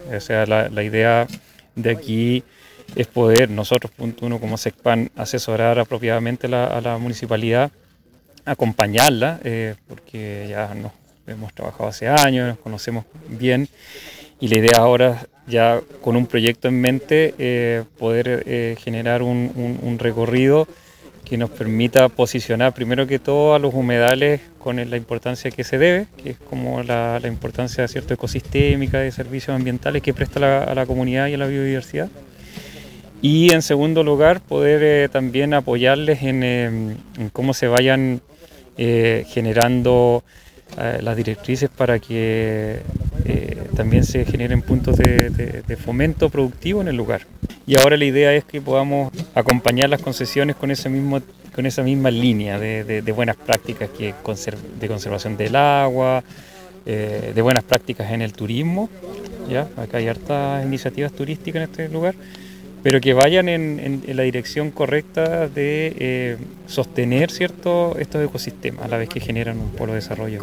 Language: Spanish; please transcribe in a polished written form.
O sea, la idea de aquí es poder nosotros, punto uno, como SECPAN, asesorar apropiadamente a la municipalidad, acompañarla, porque ya nos hemos trabajado hace años, nos conocemos bien, y la idea ahora, ya con un proyecto en mente, poder generar un recorrido que nos permita posicionar primero que todo a los humedales con la importancia que se debe, que es como la importancia, cierto, ecosistémica, de servicios ambientales que presta a la comunidad y a la biodiversidad. Y en segundo lugar, poder también apoyarles en cómo se vayan generando las directrices para que también se generen puntos de fomento productivo en el lugar. Y ahora la idea es que podamos acompañar las concesiones con esa misma línea de buenas prácticas de conservación del agua, de buenas prácticas en el turismo. ¿Ya? Acá hay hartas iniciativas turísticas en este lugar, pero que vayan en la dirección correcta de sostener, ¿cierto?, estos ecosistemas a la vez que generan un polo de desarrollo.